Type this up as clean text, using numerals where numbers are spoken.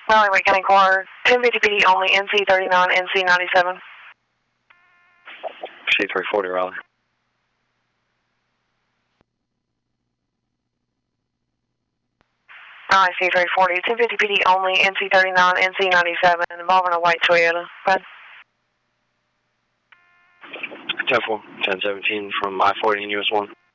Raleigh, Wake County Car, 1050 PD only, NC39, NC97. C340, Raleigh. Raleigh, C340, 1050 PD only, NC39, NC97, involving a white Toyota. Go ahead. 10-4, 1017 from I-40 and US 1.